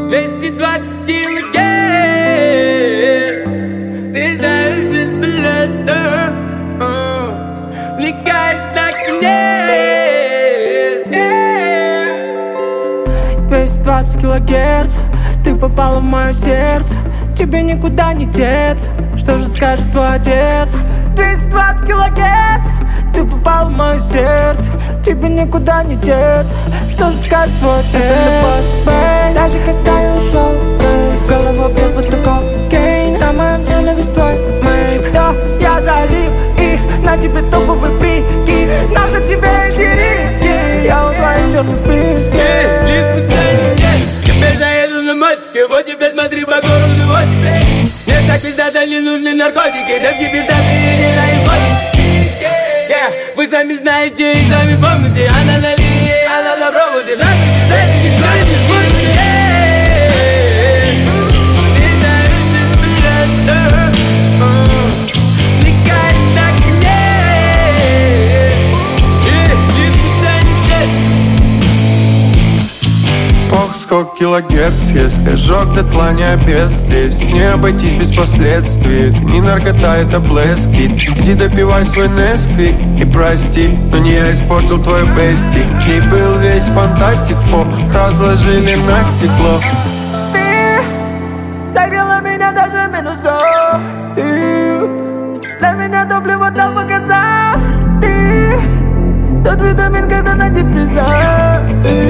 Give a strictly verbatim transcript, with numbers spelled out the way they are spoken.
двести двадцать килогерц. Ты знаешь, бесполезно, влекаешь на конец. двести двадцать килогерц, ты попала в мое сердце. Тебе никуда не деться, что же скажет твой отец? двести двадцать килогерц, ты попала в мое сердце. Тебе никуда не деться, что же скажет твой отец? Это любовь, бэй. Даже когда я ушел, бэй, в голову бил будто кокейн. На моем теле весь твой мейк. Да, я залип и на тебе топовый прикид. Нахуй тебе эти риски, я у твоих черных списке. Теперь заеду на мотике, вот теперь смотри по городу, вот теперь. Мне так пиздато не нужны наркотики, да мне пиздато и не на исходе. Yeah, вы сами знаете и сами помните, она на линии, она на проводе, нахуй не знаете, не знаете, будете. Ты знаешь, ты спрятал, влекаешь на конец, никуда не деться. Ох, сколько килогерц, если ожог дотла не обез здесь. Не обойтись без последствий, это не наркота, это блэски. Иди допивай свой несквик и прости, но не я испортил твой бестик. И был весь фантастик, фо, разложили на стекло. Ты согрела меня даже минусом. Ты для меня топливо дал по газам. Ты тот витамин, когда на депрессах.